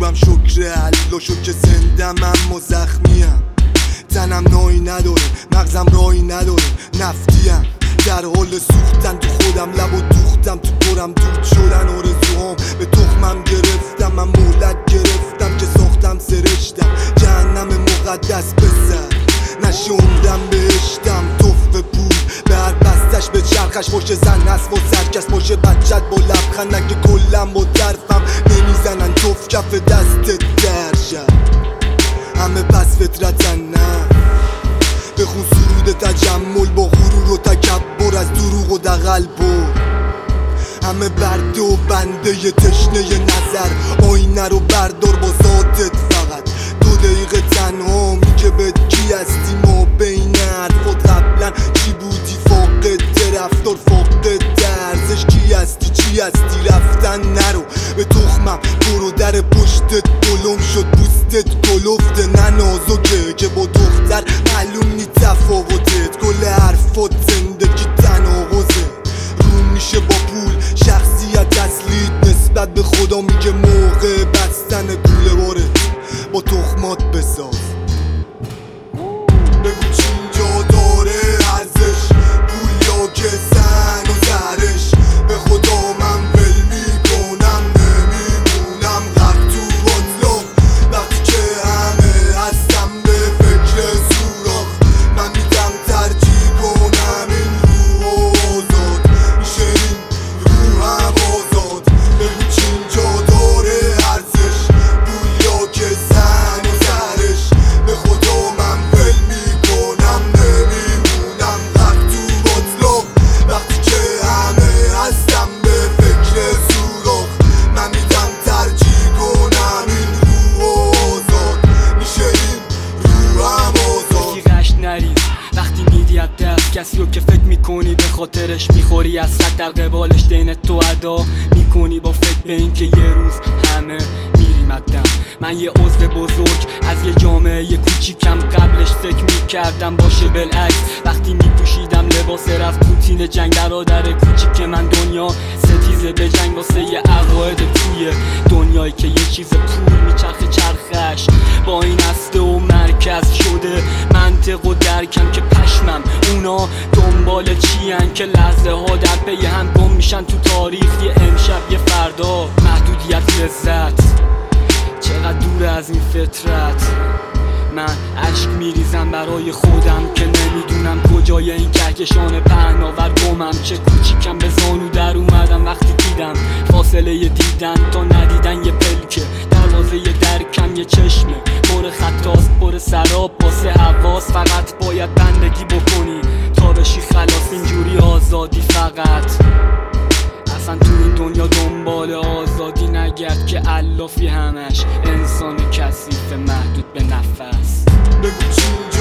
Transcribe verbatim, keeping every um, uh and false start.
خوبم شکر الله شو که زندم اما زخمیم، تنم نایی نداره مغزم رایی نداره، نفتیم در حال سوختن تو خودم، لب و دوختم تو پرم دود شدن آرزوهام، به تخمم گرفتم من مولد گرفتم که ساختم سرشتم، جهنم مقدس بسر نشوندم بهشتم، توف پول به هر بستش به چرخش پشت زن هست و سرکس باشه بچت با لبخند نگه کلم با درفم نمیزنن توف کف دستت درشد، همه پس فطرتن نه بخون سرود تجمل با غرور و تکبر از دروغ و دغل بر، همه برده و بنده ی تشنه ی نظر، آینه رو بردار با ذاتت فقط دو دقیقه تنها میگه بهت کی هستی ما بین حرفات قبلا چی بودی، فاقد رفتار فاقد ارزش کی هستی چی هستی، رفتن نرو به تخمم برو در پشتت گلم شد پوستت گلفته نه نازکه که با دختر معلوم نی تفاوتت، کل حرفات زندگی تناقضه رو میشه با پول شخصیت اصلیت نسبت به خدا میگه موقع بستن کوله بارت با تخمات بساز، بگو چی اینجا داره ارزش پول یا که زن و زهرش، به خدا من ول میکنم نمیمونم غرق تو باطلاق، وقتی که همه هستم به فکر سوراخ، من میدم ترجیح کنم این روح آزاد میشه این روحم آزاد، بگو چی اینجا داره ارزش پول یا که زن و زهرش، به خدا من ول میکنم نمیمونم غرق تو باطلاق، وقتی که همه هستم به فکر سوراخ، من میدم ترجیح کنم این روح آزاد میشه این روحم آزاد. رشت نریز وقتی میدی از دست کسی رو که فکر میکنی به خاطرش میخوری، از صد در قبالش دینت تو ادا میکنی با فکر به این که یه روز همه میریم ادم. من یه عضو بزرگ از یه جامعه کوچیکم قبلش فکر میکردم باشه بالعکس، وقتی میپوشیدم لباس رفت پوتین جنگ برادر کوچیک من دنیا ستیزه به جنگ واسه یه عقاید توی دنیایی که یه چیز پول میچرخه چرخش با این هسته و مرکز شده منطق و درکم که پشمم اونا دنبال چیان که لحظه ها در پی هم گم میشن تو تاریخ، یه امشب یه فردا محدودیت لذت چقدر دور از این فطرت، من عشق میریزم برای خودم که نمیدونم کجای این کهکشان پهناور گمم، چه کوچیکم به زانو در اومدم وقتی دیدم فاصله دیدن تا ندیدن یه پلکه، دروازه یه درکم یه چشمه پر خطاست پر سراب واسه حواس، فقط باید بندگی بکنی تا بشی خلاص اینجوری آزادی فقط، اصلا تو این دنیا دنبال آزادی نگرد که علافی همش انسان کثیف محدود به نفس، بگو چی